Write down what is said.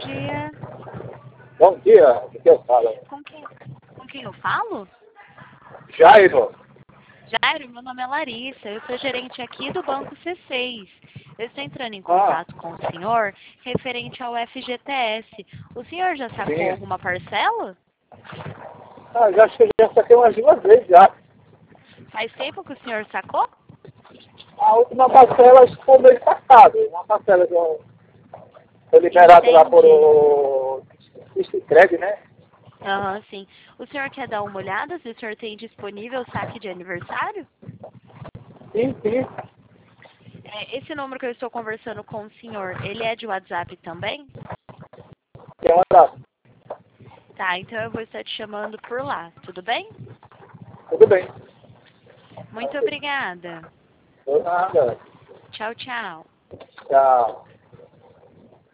dia. Bom dia, o que eu falo? Com quem eu falo? Jairo. Jairo, meu nome é Larissa, eu sou gerente aqui do Banco C6. Eu estou entrando em contato com o senhor referente ao FGTS. O senhor já sacou Sim. alguma parcela? Já acho que eu já saquei umas 2 vezes já. Faz tempo que o senhor sacou? A última parcela acho que foi mês passado. Uma parcela que foi liberada lá por Entendi. o Sicredi, né? Aham, sim. O senhor quer dar uma olhada se o senhor tem disponível o saque de aniversário? Sim, sim. Esse número que eu estou conversando com o senhor, ele é de WhatsApp também? Tem uma data. Tá, então eu vou estar te chamando por lá, tudo bem? Tudo bem. Muito obrigada. Nada. Tchau, tchau. Tchau.